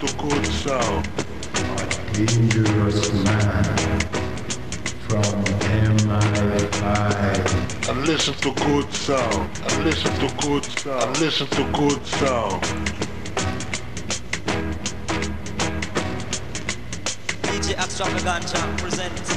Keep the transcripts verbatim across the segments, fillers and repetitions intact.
to good sound. Dangerous man from M I five. And listen to good sound. And listen to good sound. And listen to good sound. D J Extravaganza presents.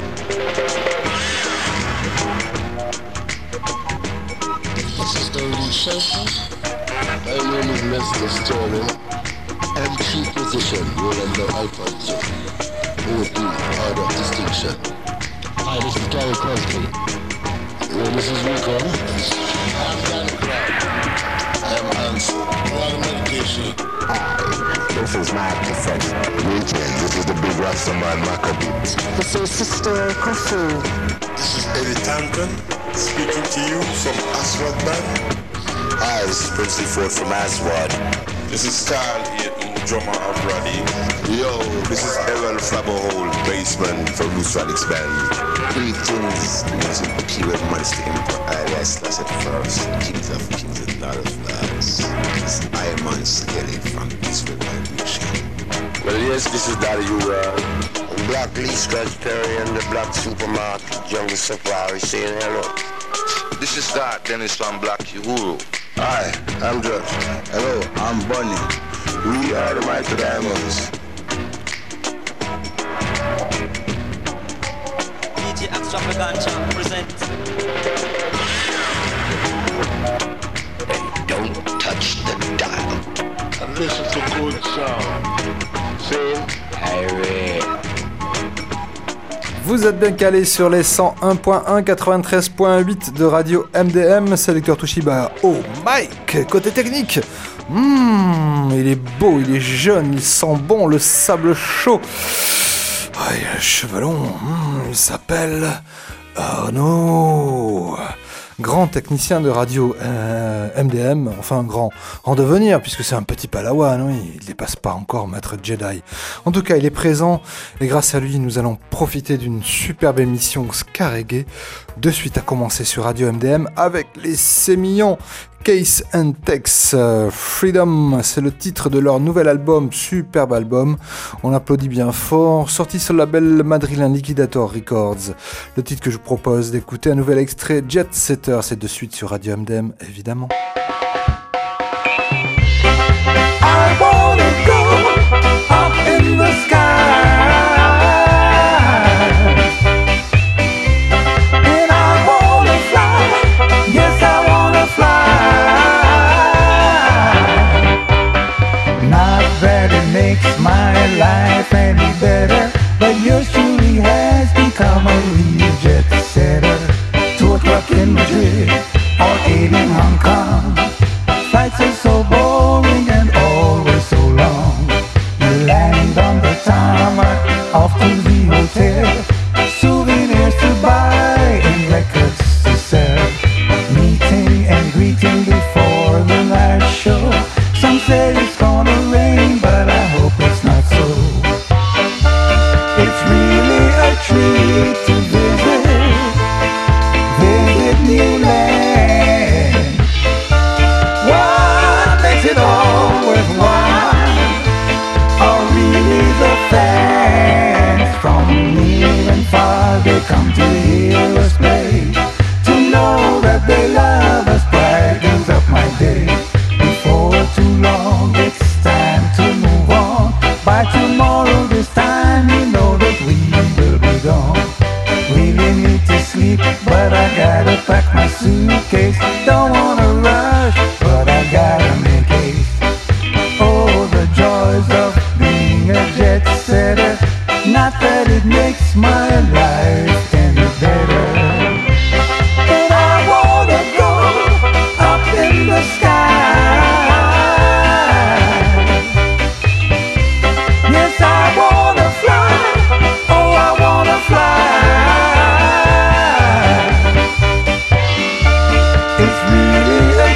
This is the researcher. My name is Mister Sterling. M C position, rolling the iPod chip. O D, order of distinction. Hi, this is Gary Crosby. Well, this is Rico. I'm Danny Clark. I am Hans. All the medication. Hi, this is my professor. Greetings, this is the big Rastaman Maccabee. This is Sister Kofu. This is Eddie Tanton, speaking to you from Aswad Band. Hi, this is Princely Ford from Aswad. This is Carl Eaton, drummer of Roddy. Yo, this is Errol Flabberhole, bassman from Loose Radix Band. Greetings, this is Pure Monster Emperor. I Slash at first, Kings of Kings and Lord of Lords. This is Iron Man Skelly from Israel Vibration. Well, yes, this is Daddy Ura. Black Lee Scratch Perry and the Black Supermarket, Jungle Safari saying hello. This is Scott Dennis from Black Uhuru. Hi, I'm Josh. Hello, I'm Bunny. We are the Mighty Diamonds. D J Extravaganza presents. And don't touch the dial. And listen to good sound. Same. Harry. Vous êtes bien calés sur les cent un point un, quatre-vingt-treize point huit de Radio M D M, sélecteur Toshiba. Oh, Mike, côté technique, mmh, il est beau, il est jeune, il sent bon, le sable chaud. Ah, il a le chevelon, mmh, il s'appelle Arnaud. Grand technicien de radio euh, M D M, enfin grand en devenir, puisque c'est un petit palawan, oui, il ne dépasse pas encore Maître Jedi. En tout cas, il est présent, et grâce à lui, nous allons profiter d'une superbe émission ska reggae, de suite à commencer sur Radio M D M, avec les sémillons Case and Tex. euh, Freedom, c'est le titre de leur nouvel album, superbe album, on applaudit bien fort, sorti sur le label madrilène Liquidator Records. Le titre que je vous propose d'écouter, un nouvel extrait, Jet Setter, c'est de suite sur Radio M D M, évidemment. I wanna go up in the sky, and I wanna fly, yes I wanna fly. Not that it makes my life any better, but yours truly has become a real jet setter. Two o'clock in Madrid or eight in Hong Kong. Flights are so boring and always so long. You land on the tarmac, off to the hotel. Souvenirs to buy and records to sell. Meeting and greeting before the night show. Some say it's gonna rain, but I hope it's not so. It's really a treat to visit, visit new land. What makes it all worthwhile are really the fans. From near and far they come to hear us play. To know that they love us brightens up my day. Before too long it's time to move on. By tomorrow this time you know that we will be gone. Really need to sleep, but I gotta pack my suitcase. Don't wanna rush, but I gotta make haste. Oh, the joys of being a jet setter. Not that it makes my life any better, but I wanna go up in the sky. Yes, I wanna fly. Oh, I wanna fly. It's really a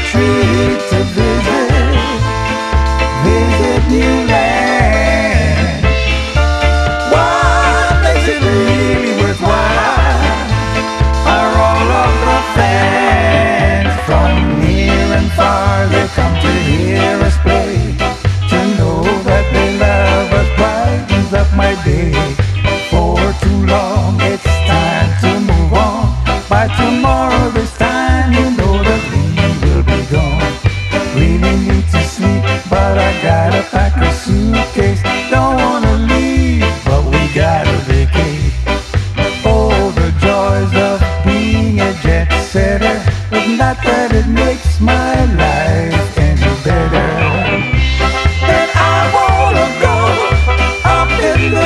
but not that it makes my life any better. And I wanna go up in the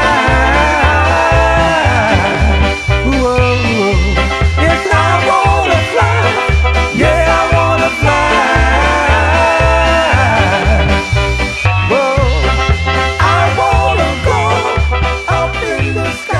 sky. Whoa, whoa. Yes, I wanna fly. Yeah, I wanna fly. Whoa, I wanna go up in the sky.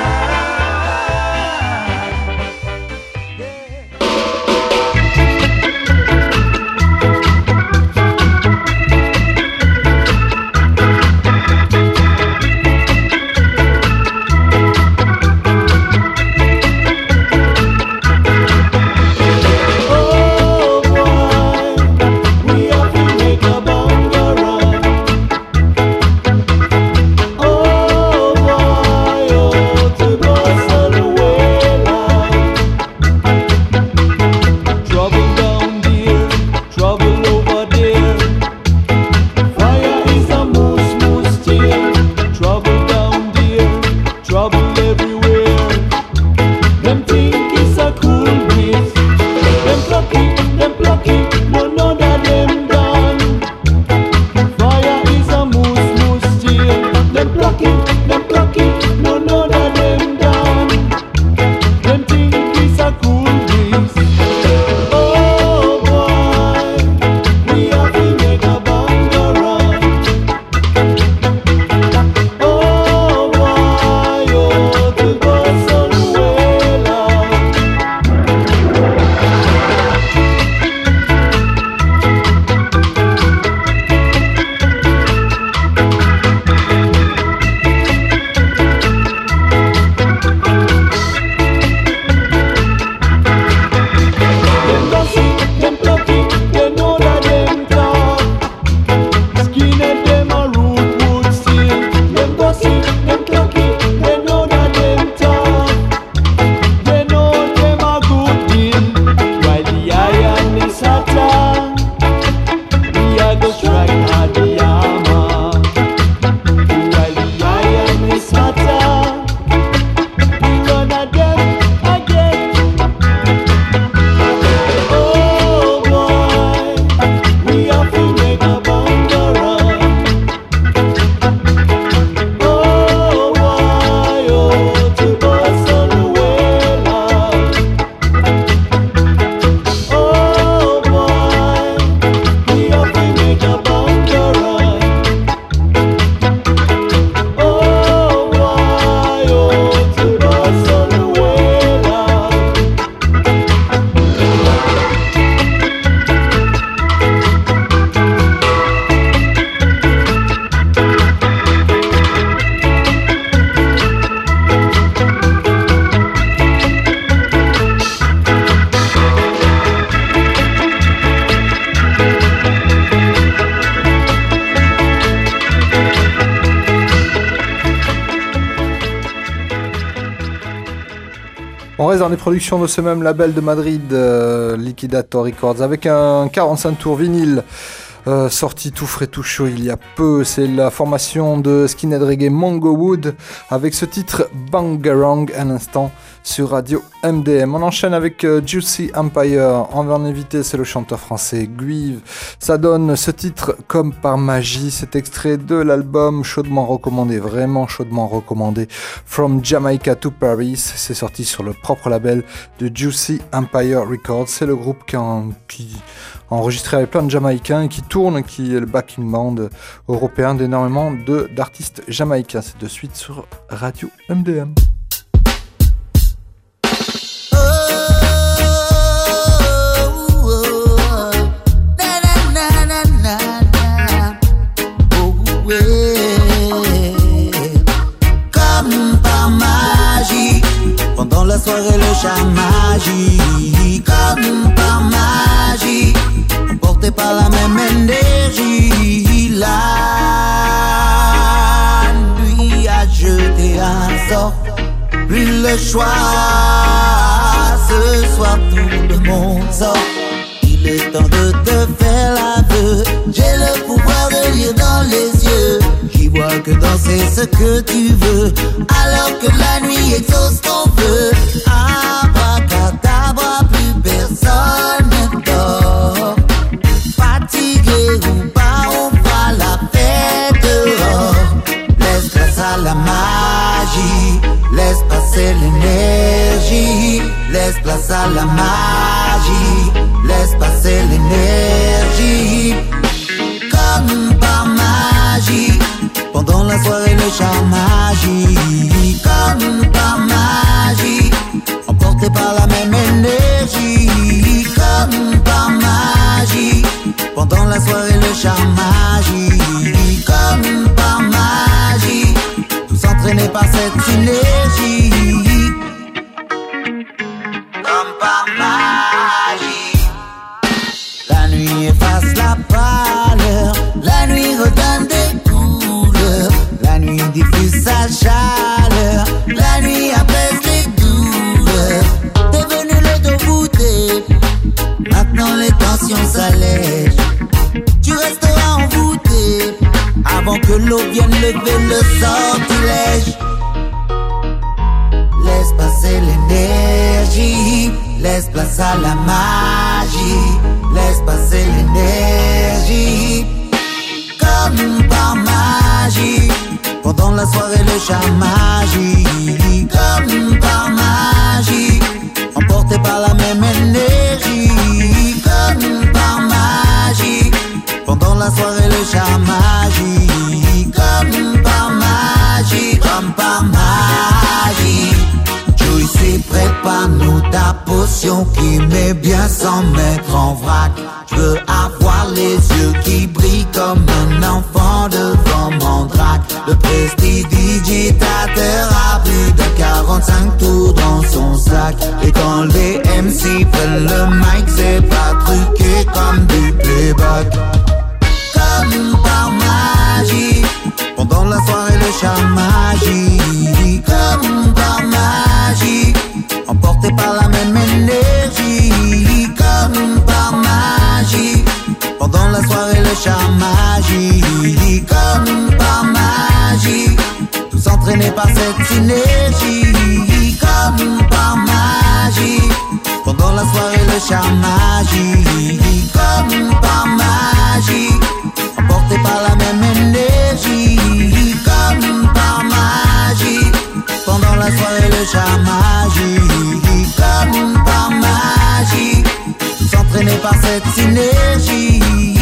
On reste dans les productions de ce même label de Madrid, euh, Liquidator Records, avec un quarante-cinq tours vinyle euh, sorti tout frais, tout chaud il y a peu. C'est la formation de skinhead reggae Mongo Wood avec ce titre Bangarang, un instant sur Radio M D M. On enchaîne avec euh, Juicy Empire. On va en inviter, c'est le chanteur français Guive. Ça donne ce titre comme par magie. C'est extrait de l'album chaudement recommandé, vraiment chaudement recommandé, From Jamaica to Paris. C'est sorti sur le propre label de Juicy Empire Records. C'est le groupe qui, en, qui a enregistré avec plein de Jamaïcains et qui tourne, qui est le backing band européen d'énormément de, d'artistes jamaïcains. C'est de suite sur Radio M D M. Pendant la soirée le chat magique, comme par magie, emporté par la même énergie. La nuit a jeté un sort, plus le choix. Ce soir tout le monde sort. Il est temps de te faire l'aveu. J'ai le pouvoir de lire dans les yeux. J'y vois que danser ce que tu veux, alors que la nuit exauce ton vœu. Abracadabra, plus personne charme magique. Comme par magie, tous entraînés par cette synergie. Comme par magie. La nuit efface la pâleur, la nuit redonne des couleurs. La nuit diffuse sa chaleur, la nuit apaise les douleurs. T'es venu le dos bouté, maintenant les tensions s'allègent. Tu resteras envoûté avant que l'eau vienne lever le sortilège. Laisse passer l'énergie, laisse place à la magie. Laisse passer l'énergie, comme par magie. Pendant la soirée le charme magique, comme par magie. Emporté par la même énergie, comme par magie. Pendant la soirée le charme magique, comme par magie, comme par magie. Joyce, prépare-nous ta potion qui met bien sans mettre en vrac. Je veux avoir les yeux qui brillent comme un enfant devant mon drac. Le prestidigitateur a plus de quarante-cinq tours dans son sac. Et quand les M C prennent le mic, c'est pas truqué comme du playback. Comme par magie, pendant la soirée le charme magique. Comme par magie, emporté par la même énergie. Comme par magie, pendant la soirée le charme magique. Comme par magie, tous entraînés par cette synergie. Comme par magie, pendant la soirée le charme magique. Comme par magie, emporté par la même énergie. Comme par magie, pendant la soirée le charme magique. Comme par magie, tous entraînés par cette synergie.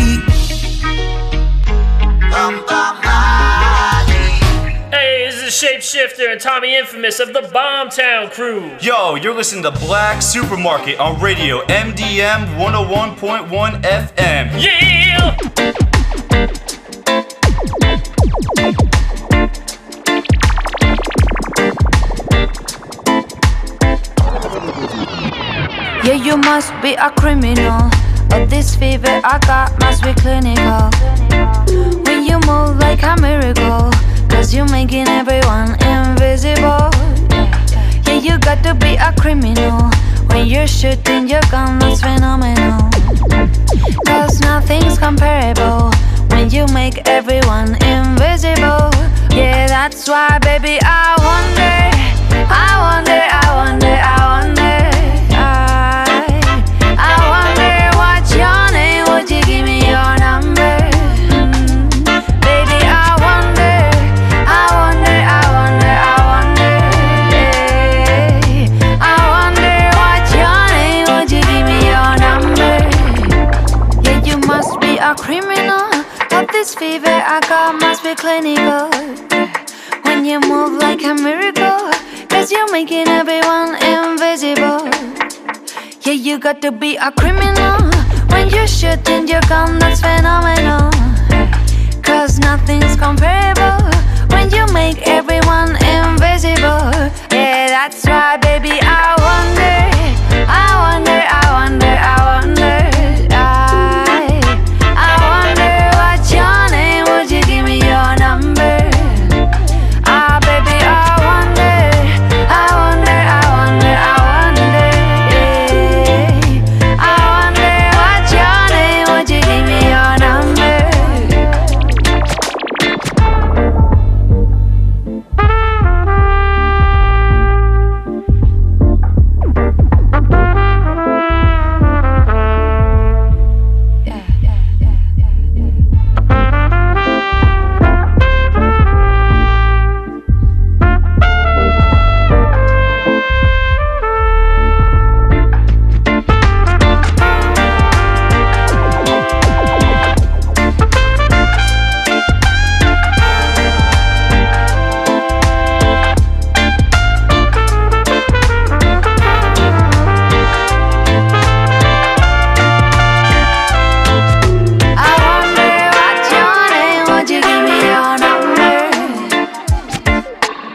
Comme par magie. Hey, this is Shapeshifter and Tommy Infamous of the Bombtown Crew. Yo, you're listening to Black Supermarket on radio M D M one oh one point one F M. Yeah! Yeah, you must be a criminal, but this fever I got must be clinical. When you move like a miracle, cause you're making everyone invisible. Yeah, you got to be a criminal. When you're shooting your gun, that's phenomenal. Cause nothing's comparable when you make everyone invisible. Yeah, that's why, baby, I wonder, I wonder, I wonder, I wonder. Criminal, but this fever I got must be clinical. When you move like a miracle, cause you're making everyone invisible. Yeah, you got to be a criminal. When you're shooting your gun, that's phenomenal. Cause nothing's comparable when you make everyone invisible. Yeah, that's why, baby, I wonder, I wonder, I wonder, I wonder.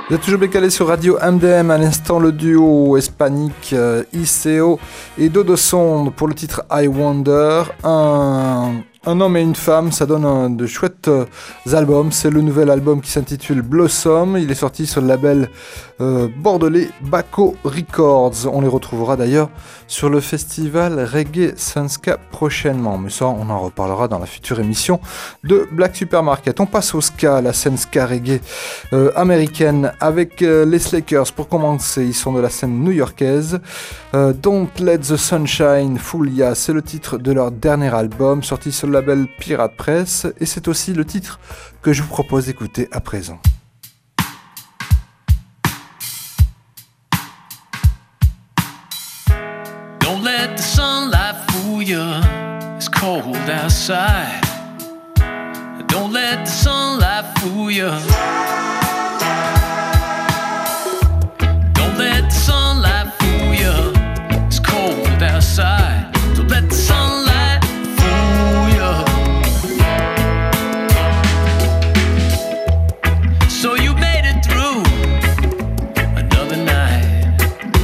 Vous êtes toujours décalé sur Radio M D M, à l'instant le duo hispanique euh, Iseo et Dodo Sound pour le titre I Wonder. Un, un homme et une femme, ça donne un, de chouettes euh, albums. C'est le nouvel album qui s'intitule Blossom. Il est sorti sur le label euh, bordelais Baco Records. On les retrouvera d'ailleurs sur le festival Reggae Sunska prochainement. Mais ça, on en reparlera dans la future émission de Black Supermarket. On passe au ska, la scène ska reggae euh, américaine avec euh, les Slakers. Pour commencer, ils sont de la scène new-yorkaise. Euh, Don't Let the Sunshine Fool Ya, c'est le titre de leur dernier album sorti sur le label Pirate Press et c'est aussi le titre que je vous propose d'écouter à présent. Don't let the sunlight fool you, it's cold outside. Don't let the sunlight fool you. Don't let the sunlight fool you, it's cold outside. Don't let the sunlight fool you. So you made it through another night.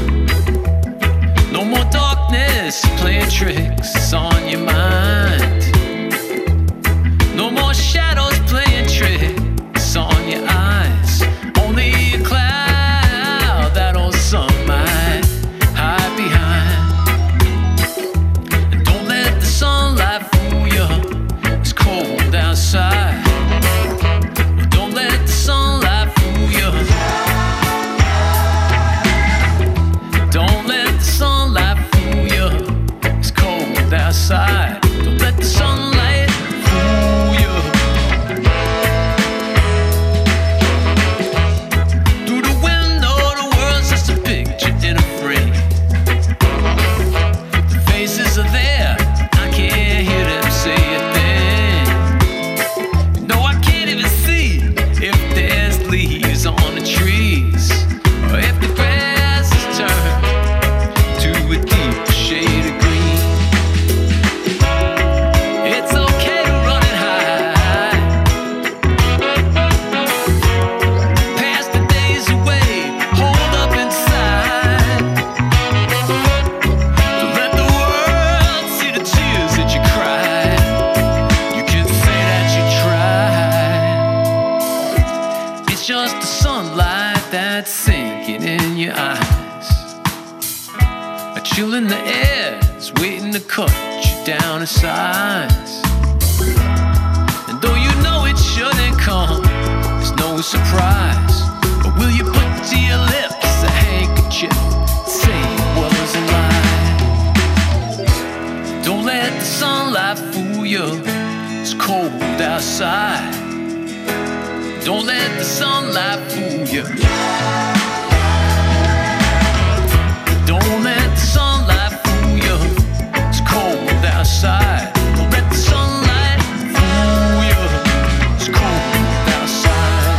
No more darkness playing tricks on your mind. No more shadows playing tricks on your eyes. Only a cloud that old sun might hide behind. And don't let the sunlight fool you, it's cold outside. Don't let the sunlight fool you. Don't let the sunlight fool you, it's cold outside. Don't let the sunlight fool you. Through the window, the world's just a picture in a frame. The faces are there, I can't hear them say a thing. No, I can't even see if there's leaves on the trees, or if the grass is turned to a deep shade of green. It's okay to run and hide, pass the days away, hold up inside. Don't let the world see the tears that you cried. You can say that you tried. It's just the sunlight that's sinking in your eyes. A chill in the air is waiting to cut you down in size. And though you know it shouldn't come, it's no surprise. But will you put to your lips a handkerchief, say it was a lie? Don't let the sunlight fool you, it's cold outside. Don't let the sunlight fool you. Don't let the sunlight fool you, it's cold outside. Don't let the sunlight fool you, it's cold outside.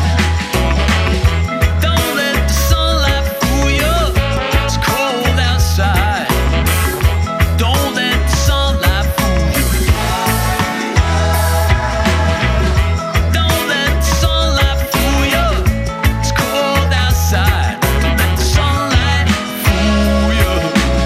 Don't let the sunlight fool you, it's cold outside. Don't let the sunlight fool you. Don't let the sunlight fool you, it's cold outside. Don't let the sunlight fool you.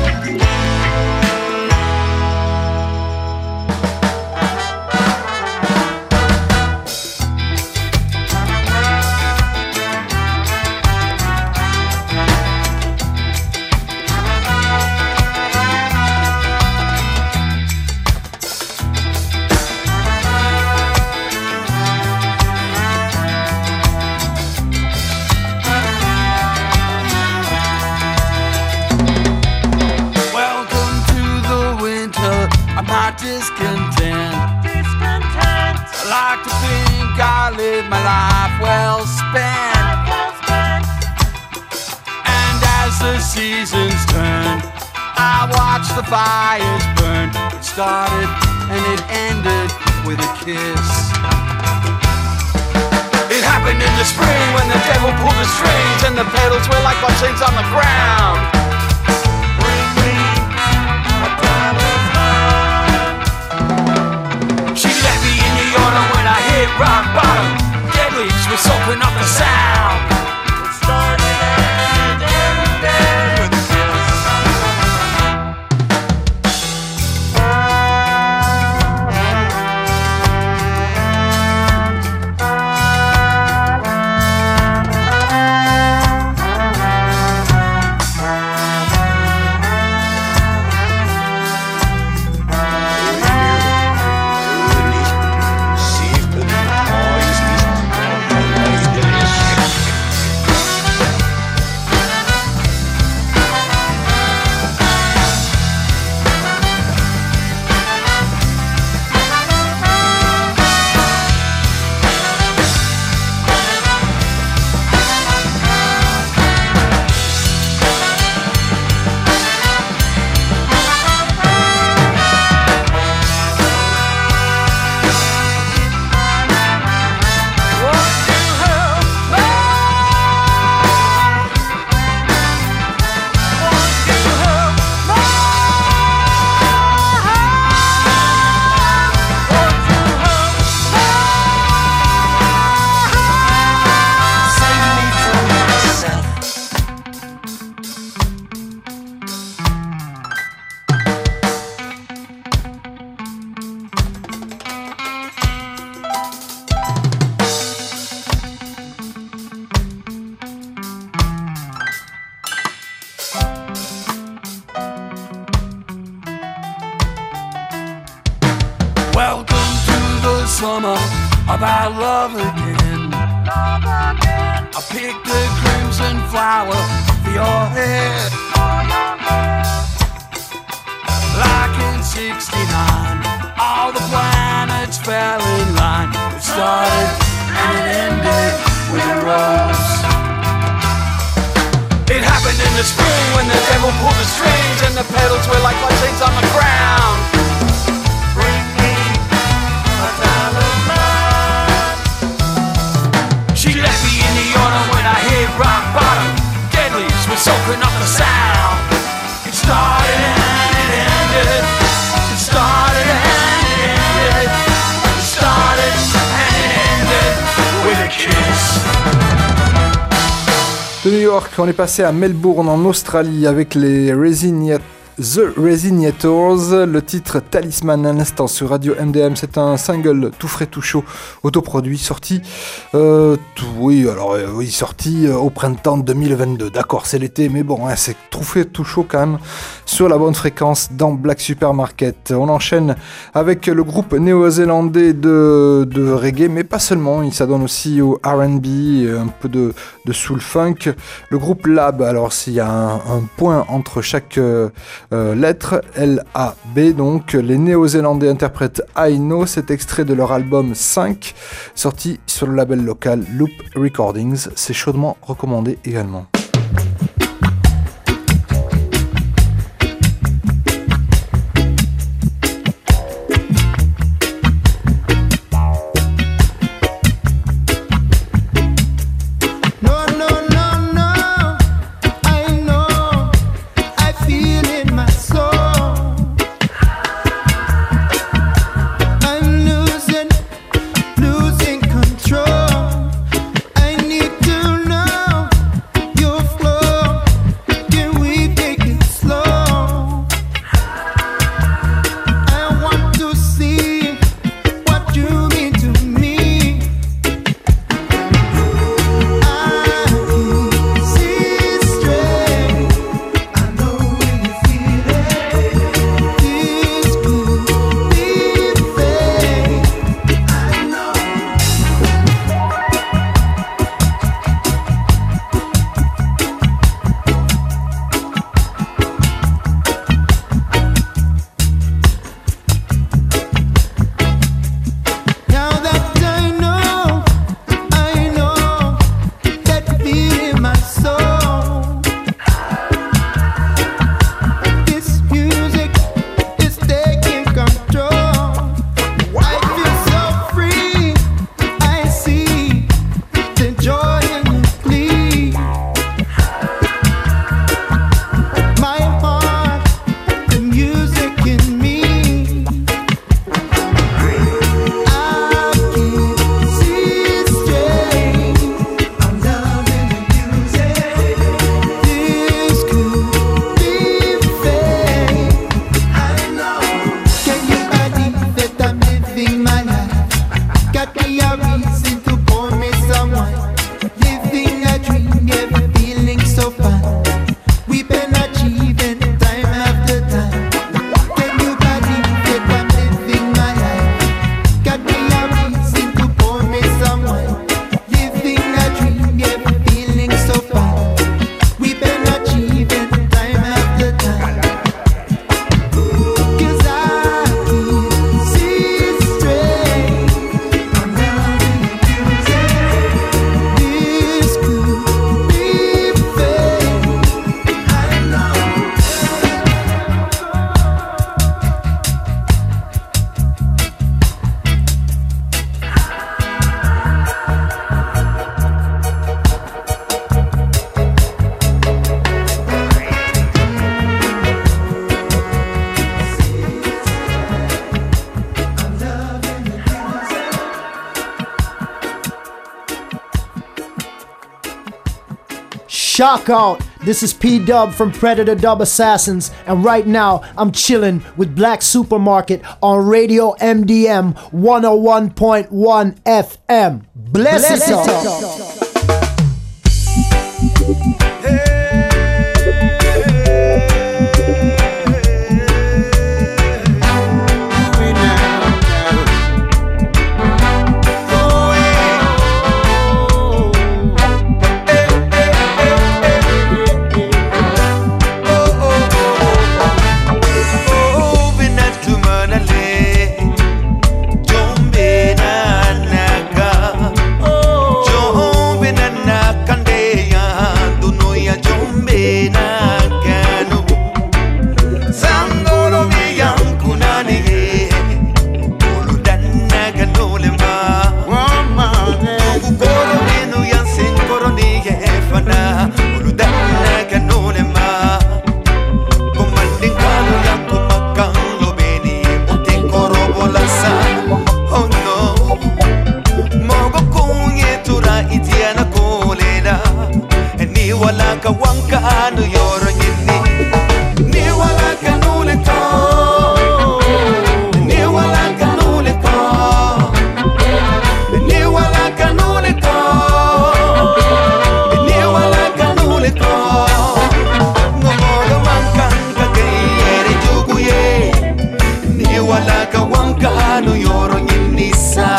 Welcome to the winter, I'm not discontent. Discontent. I like to think I live my life well spent. And as the seasons turn, I watch the fires burn. It started and it ended with a kiss. It happened in the spring when the devil pulled the strings and the pedals were like buttons on the ground. She let me in the autumn when I hit rock bottom. Dead leaves were soaking up the sound. Welcome to the summer of our love again. Love again. I picked the crimson flower for your head. For your head. Like in sixty-nine, all the planets fell in line. It started and it ended with a rose. It happened in the spring when the devil pulled the strings and the petals were like bloodstains on the ground. Bring me a diamond. She left me in the autumn when I hit rock bottom. Dead leaves were soaking up the sound. It started and it ended. It started and it ended. It started and it ended with a kiss. De New York, on est passé à Melbourne en Australie avec les Resignators. The Resignators, le titre Talisman à l'instant sur Radio M D M, c'est un single tout frais tout chaud, autoproduit, sorti, euh, tout, oui, alors euh, oui, sorti euh, au printemps deux mille vingt-deux, d'accord, c'est l'été, mais bon, hein, c'est tout frais tout chaud quand même, sur la bonne fréquence dans Black Supermarket. On enchaîne avec le groupe néo-zélandais de, de reggae, mais pas seulement, il s'adonne aussi au R and B, un peu de, de soul funk, le groupe Lab, alors s'il y a un, un point entre chaque euh, Euh, lettre L A B, donc les Néo-Zélandais interprètent I Know, cet extrait de leur album cinq, sorti sur le label local Loop Recordings, c'est chaudement recommandé également. Shock out! This is P-Dub from Predator Dub Assassins, and right now I'm chilling with Black Supermarket on Radio M D M one oh one point one F M. Bless, Bless it up! kanu yoro nyinisa.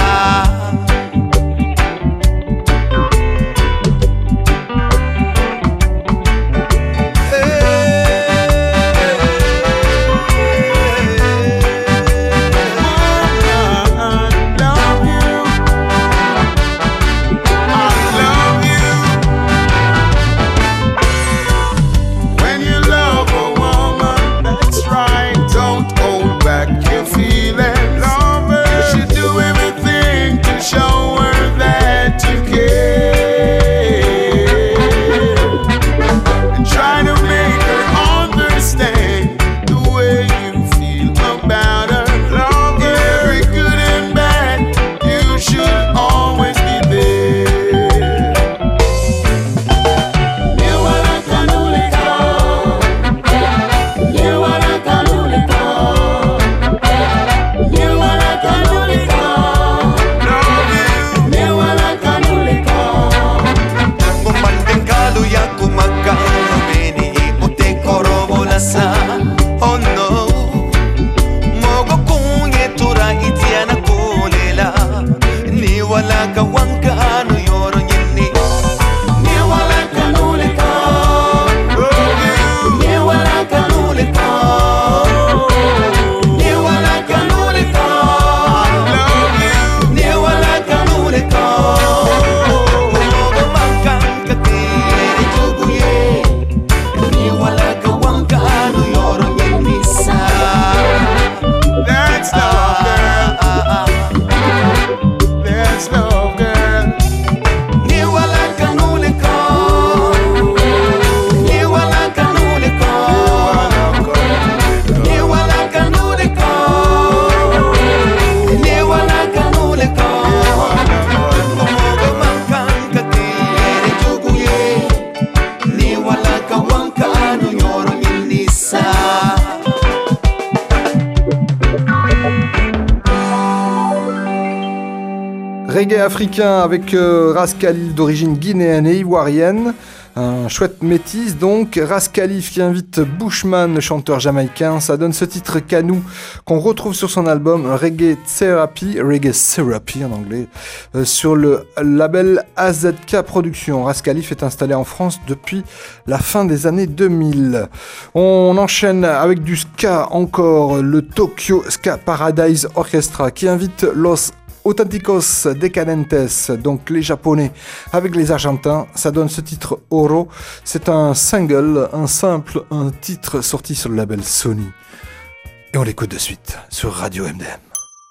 Reggae africain avec euh, Ras Khalif d'origine guinéenne et ivoirienne. Un chouette métis donc. Ras Khalif qui invite Bushman, le chanteur jamaïcain. Ça donne ce titre Kanou qu'on retrouve sur son album Reggae Therapy, Reggae Therapy en anglais, euh, sur le label A Z K Productions. Ras Khalif est installé en France depuis la fin des années deux mille. On enchaîne avec du ska encore, le Tokyo Ska Paradise Orchestra qui invite Los Auténticos Decadentes, donc les Japonais avec les Argentins. Ça donne ce titre Oro. C'est un single, un simple, un titre sorti sur le label Sony. Et on l'écoute de suite sur Radio M D M.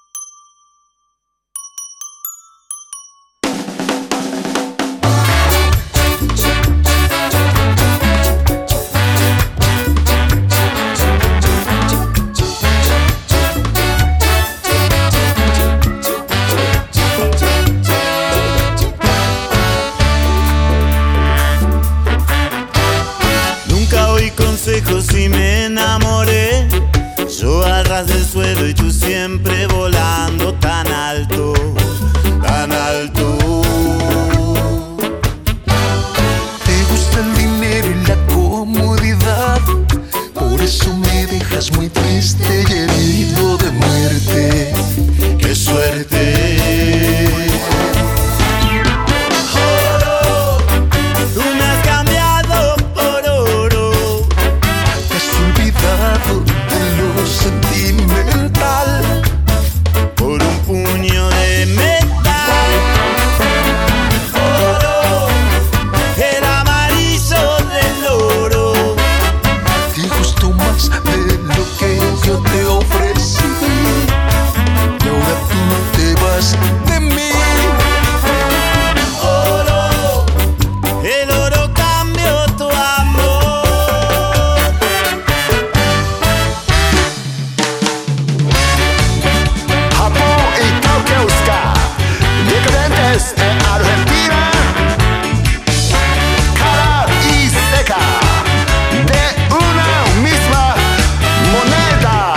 Y me enamoré, yo al ras del suelo y tú siempre volando tan alto, tan alto. Te gusta el dinero y la comodidad, por eso me dejas muy triste y herido de muerte. ¡Qué suerte! Sentimental por un puño de metal, oro, el amarillo del oro. Te gustó más de lo que yo te ofrecí y ahora tú te vas de mí. Oro, el oro cambió tu amor. Decadentes en Argentina, cara y seca de una misma moneda.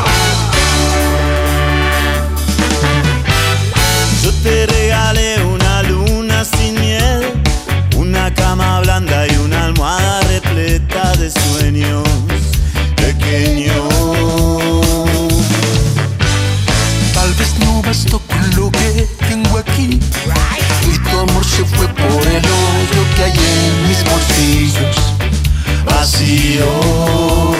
Yo te regalé una luna sin miel, una cama blanda y una almohada repleta de sueños pequeños. Tal vez basto con lo que tengo aquí. Y tu amor se fue por el hoyo que hay en mis bolsillos vacíos.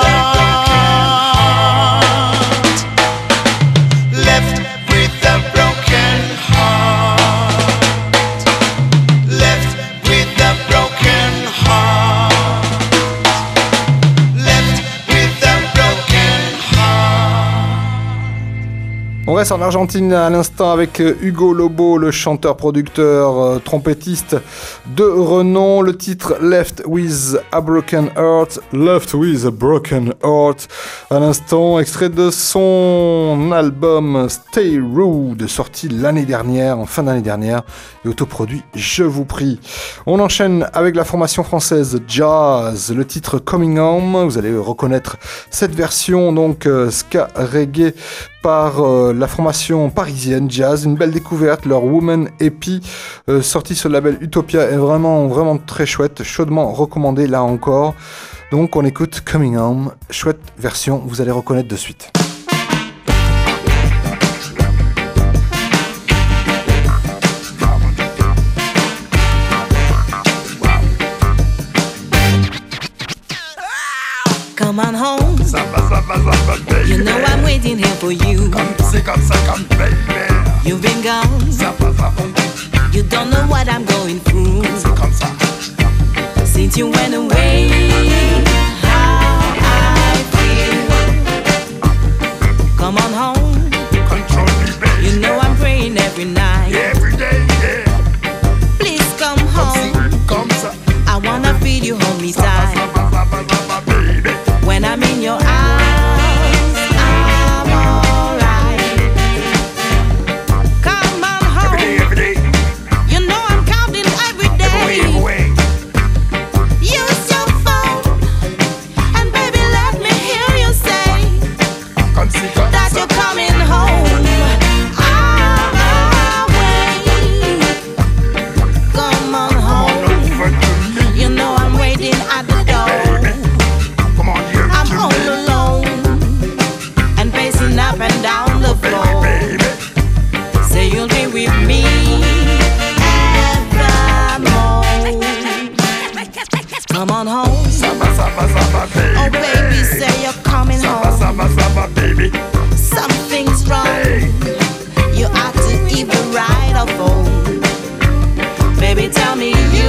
Left with a broken On reste en Argentine à l'instant avec Hugo Lobo, le chanteur, producteur, euh, trompettiste de renom. Le titre Left with a Broken Heart. Left with a Broken Heart. À l'instant, extrait de son album Stay Rude, sorti l'année dernière, en fin d'année dernière, et autoproduit, je vous prie. On enchaîne avec la formation française Jazz. Le titre Coming Home. Vous allez reconnaître cette version, donc euh, ska reggae, par euh, la formation parisienne Jazz, une belle découverte, leur Woman E P euh, sorti sur le label Utopia est vraiment vraiment très chouette, chaudement recommandé là encore. Donc on écoute Coming Home, chouette version, vous allez reconnaître de suite. Come on home. You know I'm waiting here for you. You've been gone. You don't know what I'm going through. Since you went away, how I feel. Come on home. You know I'm praying every night. Every day, yeah. Please come home. I wanna feel you hold me tight. When I'm in your arms, I'm alright. Come on home. Every day, every day. You know I'm counting every day. Every way, every way. Use your phone, and baby, let me hear you say that you're coming home. I'm away. Come on home. You know I'm waiting at the door. All alone and pacing up and down the floor. Say you'll be with me evermore. Come on home. Oh baby, say you're coming home. Something's wrong. You ought to either ride or fall. Baby, tell me you.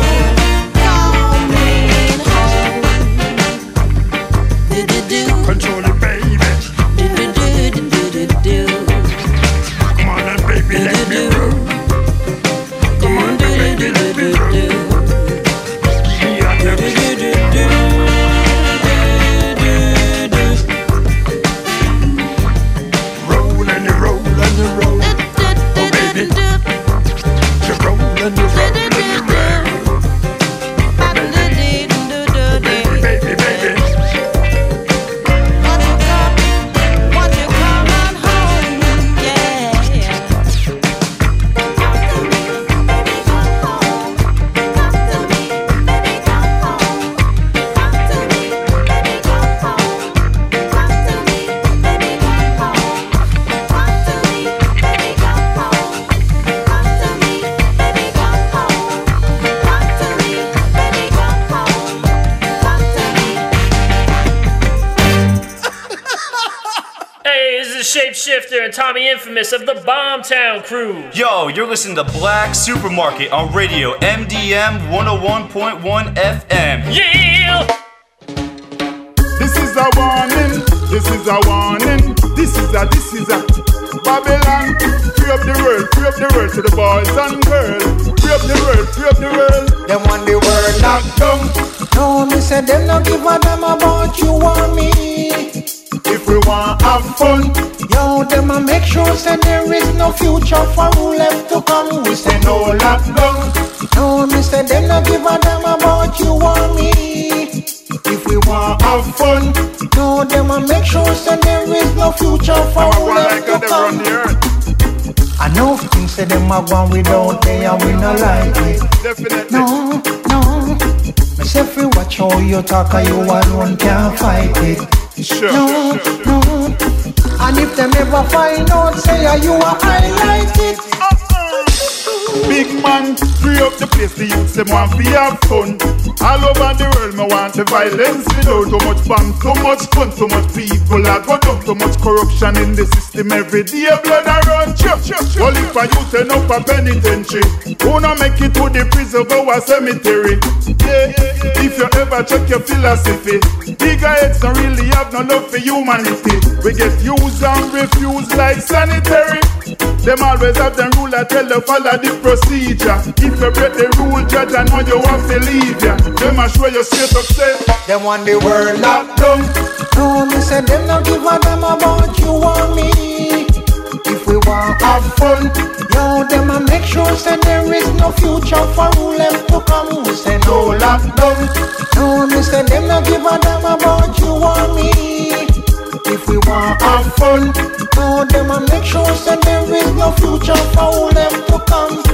Control it, baby. Do, do, do, do, do, do, do. Come on and baby, let me roll. Come on, baby, let me roll. Yeah, let me do, do, do, do, do, do. Roll and you roll and you roll. Oh baby, you roll and you roll and you roll. Baby, baby, baby. Shapeshifter and Tommy Infamous of the Bombtown Crew. Yo, you're listening to Black Supermarket on radio M D M one oh one point one F M. Yeah! This is a warning, this is a warning, this is a, this is a Babylon. Free up the world, free up the world to the boys and girls. Free up the world, free up the world. Them want the world locked down. No, me say them not give a damn about you or me. If we want have fun, yo, them a make sure say there is no future for who left to come. We say no lockdown. No, me say them not give a damn about you or me. If we want have fun, no, them a make sure say there is no future for who left to come. I know things say them a gone without they and we not like it. Definitely. No, no. Me say free watch how you talk and you alone can't fight it. Sure, no, sure, sure. no. And if them ever find out, say uh, you a highlight it. Big man, free up the place, the youths them want to have fun. All over the world, me want the violence without too much bomb, too much fun, too much people are go down, too much corruption in the system every day. Blood a run, chop, chop, chop. Well, if a youth turn up a penitentiary, who not make it to the prison, go a cemetery. Yeah, if you ever check your philosophy, bigger heads don't really have no love for humanity. We get used and refused like sanitary. Them always have them rule, I tell you follow the procedure. If you break the rule, judge, I know you have to leave ya. Them a show you straight up say them want the world locked down. No, me say them not give a damn about you or me. If we want have fun, yo, them a make sure say there is no future for who left to come. We say no lockdown. No, me say them not give a damn about you or me. If we want have fun, no, them a make sure say there is no future for who left to come.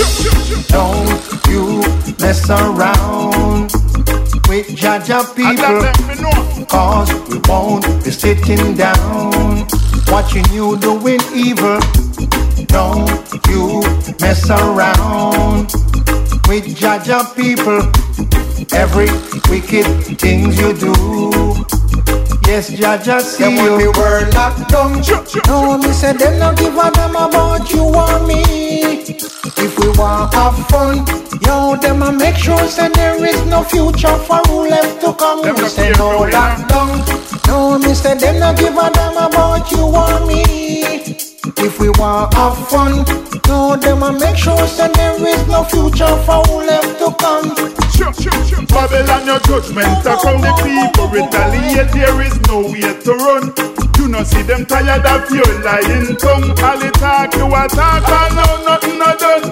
Don't you mess around with Jaja people, cause we won't be sitting down watching you doing evil. Don't you mess around with Jaja people, every wicked things you do. Yes, Jaja see them you. The world locked down. No, me say them not give a damn about you or me. If we want have fun, yo, them a make sure say there is no future for who left to come. Them we say no lockdown. No, me say them not give a damn about you or me. If we want have fun, no, them a make sure say there is no future for who left to come. Babylon, your judgment from the people retaliate. There is no way to run. You know see them tired of your lying tongue. All the talk you attack, and now nothing not done.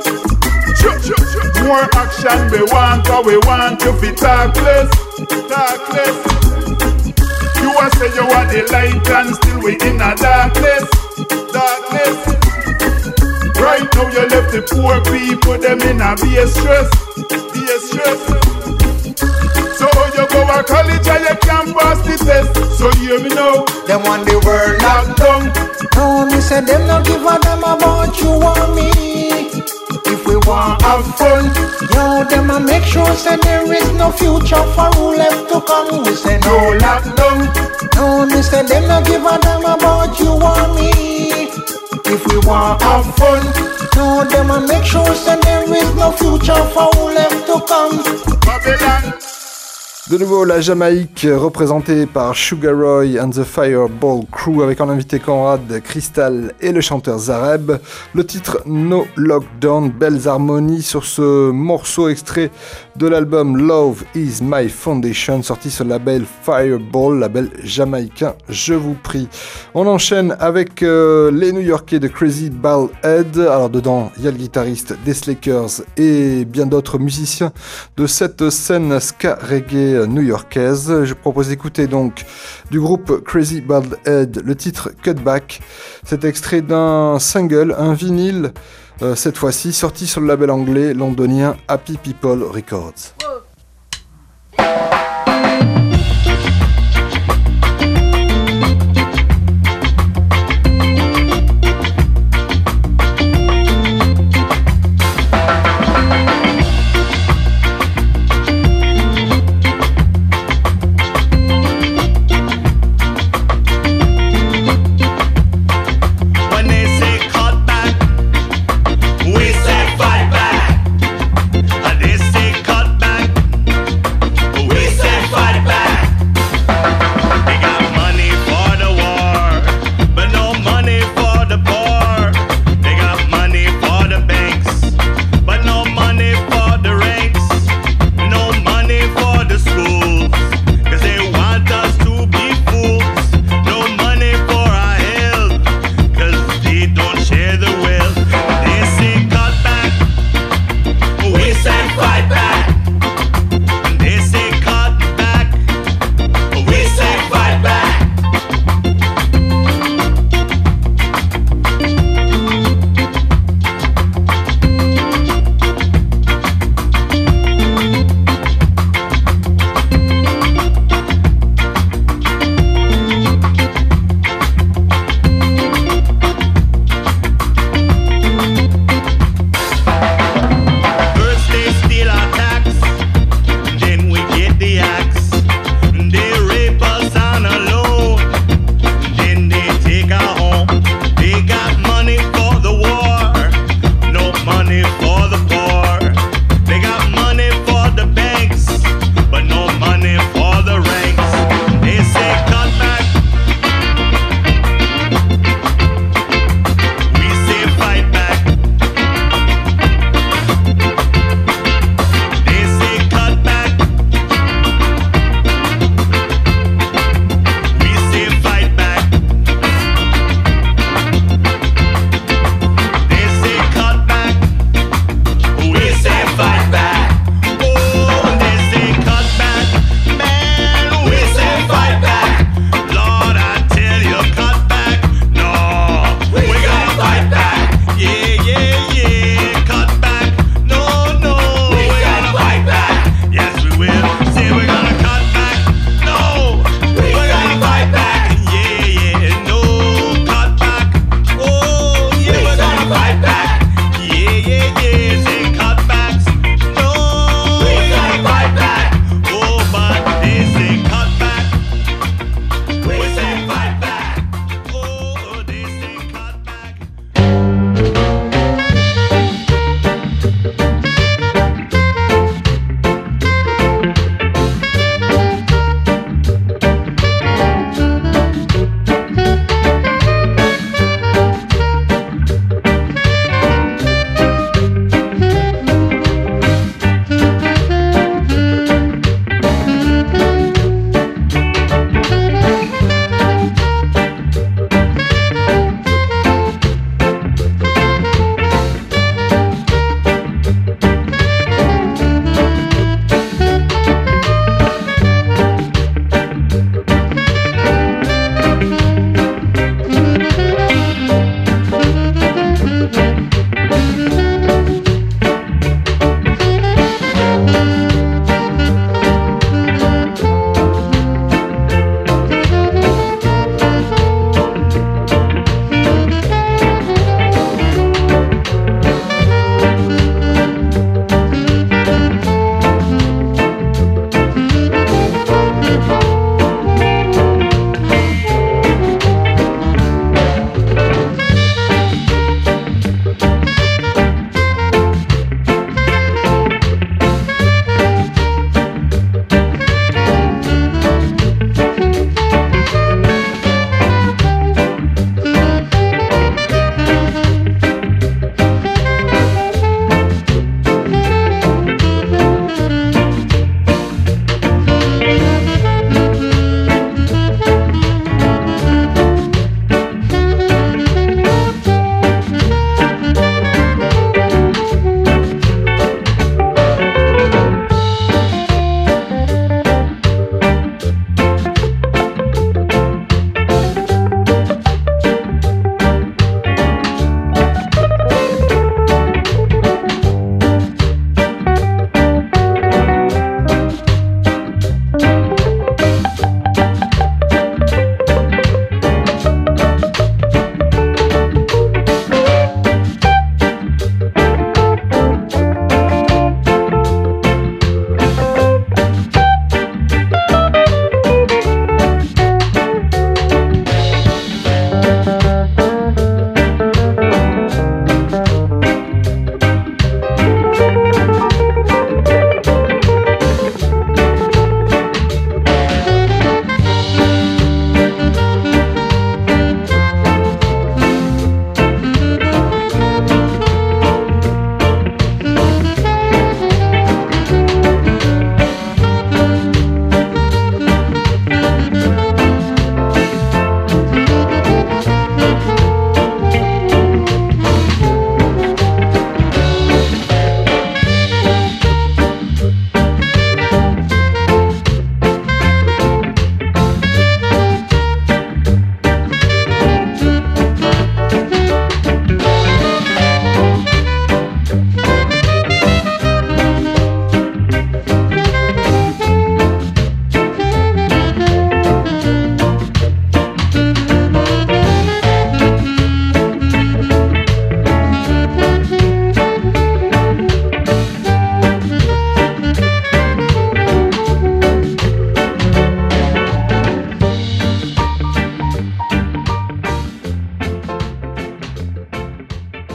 More action we want, cause we want you to talk less, talk less. You a say you are the light and still we in a darkness, darkness. Right now you left the poor people, them in a be a stress, be a stress. So you go to college and you can't pass the test. So hear me now, them want the world locked down. No, me say them not give a damn about you or me. If we want have fun, yo, them a make sure say there is no future for who left to come. We say no lockdown. No, me say them not give a damn about you or me. If we want have fun, no, them a make sure say there is no future for who left to come. Babylon. De nouveau la Jamaïque représentée par Sugar Roy and the Fireball Crew avec en invité Conrad, Crystal et le chanteur Zareb. Le titre No Lockdown, belles harmonies sur ce morceau extrait de l'album Love Is My Foundation sorti sur le label Fireball, label jamaïcain, je vous prie. On enchaîne avec euh, les New-Yorkais de Crazy Bald Head. Alors dedans il y a le guitariste des Slakers et bien d'autres musiciens de cette scène ska reggae new-yorkaise. Je propose d'écouter donc du groupe Crazy Bald Head le titre Cutback. C'est extrait d'un single, un vinyle, euh, cette fois-ci sorti sur le label anglais londonien Happy People Records. Cut back.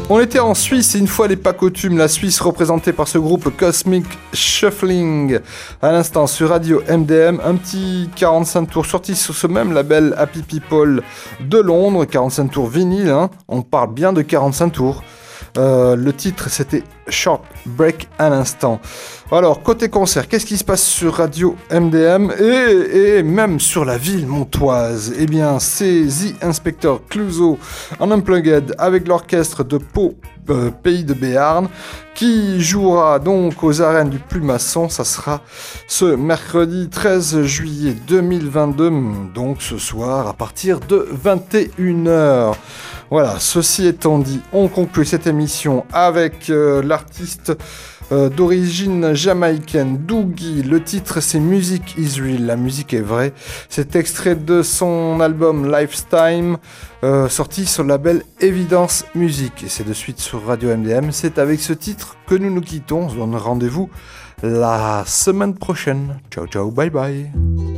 On était en Suisse et une fois les pas coutumes, la Suisse représentée par ce groupe Cosmic Shuffling. À l'instant sur Radio M D M, un petit quarante-cinq tours sorti sur ce même label Happy People de Londres, quarante-cinq tours vinyle, hein. On parle bien de quarante-cinq tours. Euh, le titre c'était Short Break à l'instant. Alors côté concert, qu'est-ce qui se passe sur Radio M D M et, et même sur la ville montoise? Eh bien c'est The Inspector Clouseau en unplugged avec l'orchestre de Pau, euh, pays de Béarn, qui jouera donc aux arènes du Plumasson. Ça sera ce mercredi treize juillet deux mille vingt-deux, donc ce soir à partir de vingt et une heures. Voilà, ceci étant dit, on conclut cette émission avec euh, l'artiste euh, d'origine jamaïcaine Doogie. Le titre c'est Music is Real, la musique est vraie. C'est extrait de son album Lifetime, euh, sorti sur le label Evidence Music. Et c'est de suite sur Radio M D M. C'est avec ce titre que nous nous quittons. On se donne rendez-vous la semaine prochaine. Ciao ciao, bye bye.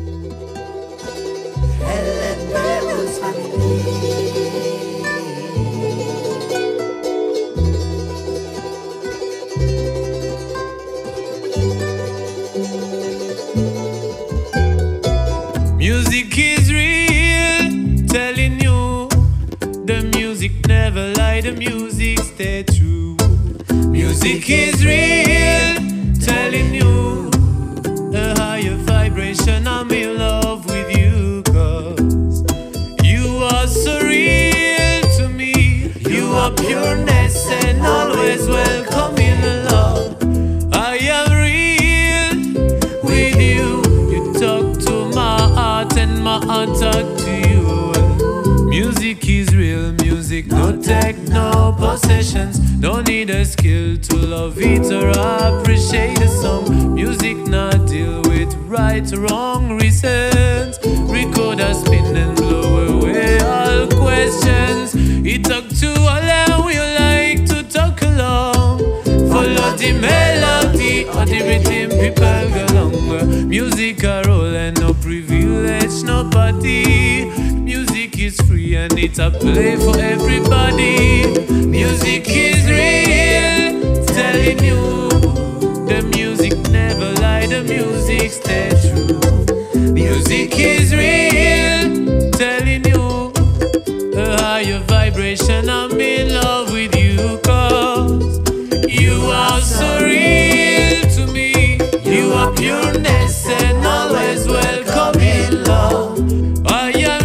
Music is real, telling you the music never lie, the music stay true. Music is real, telling you a higher vibration. I'm in love with you, cause you are so real to me. You are pureness and always welcome in love. I am real with you. You talk to my heart and my heart talk to you. Music is real music, no tech, no possessions. No need a skill to love it or appreciate a song. Music not deal with right or wrong reasons. Record a spin and blow away all questions. It talk to all and we like to talk along. Follow the melody or the rhythm, people go along. Music a roll and no privilege, nobody. Music is free and it's a play for everybody. Music is real, telling you the music never lie, the music stay true. Music is real, telling you a higher vibration. I'm in love with you, cause you are so real to me. You are pureness and always welcome in love. I am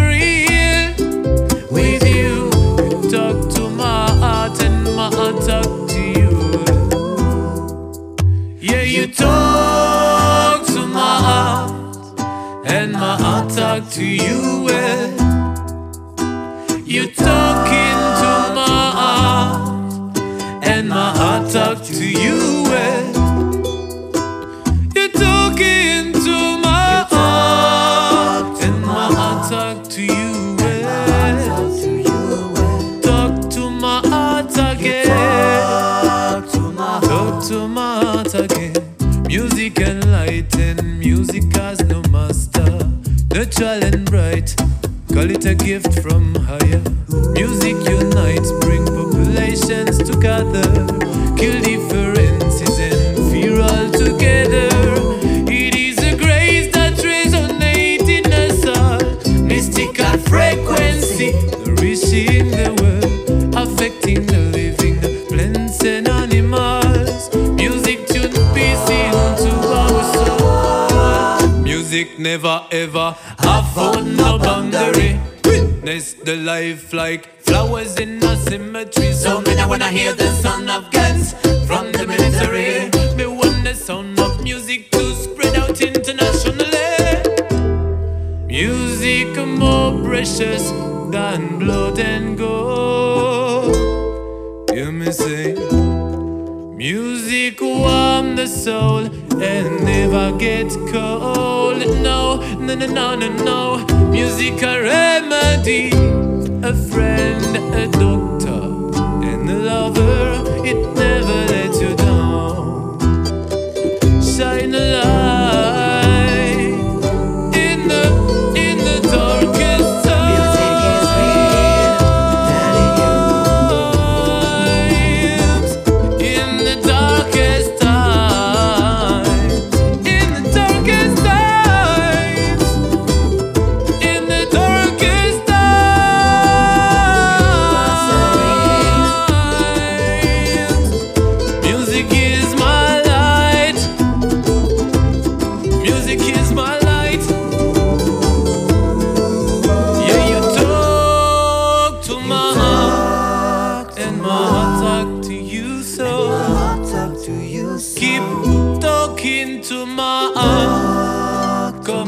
real with you. You talk to my heart and my heart talk to you. Yeah, you talk to my heart and my heart talk to you. Well, you talking to my heart and my heart talk to you. Well, you talking to my heart and my heart talk to you. Well, talk to my heart again. Talk to my heart again. Music enlighten, music has no master. Natural and bright, call it a gift from higher. Music unites, bring populations together. Kill differences and fear all together. It is a grace that resonates in us all. Mystical frequency, nourishing the world, affecting the living, plants and animals. Music tune peace into our soul. Music never ever have found no boundary. Witness the life like flowers in a cemetery. So me now when I hear the sound of guns from the military, me want the sound of music to spread out internationally. Music more precious than blood and gold. Hear me say, music warm the soul and never get cold. No, no, no, no, no, no. Music a remedy, a friend, a doctor, and a lover. It never lets you down. Shine a light in the in the darkest time. Music is real, telling you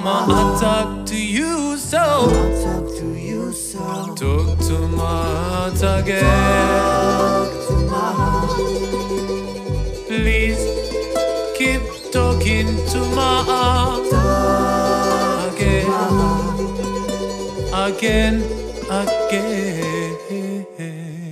my heart talk to you so. Talk to you so. Talk to my heart again. Talk to my heart. Please keep talking to my heart again, again, again.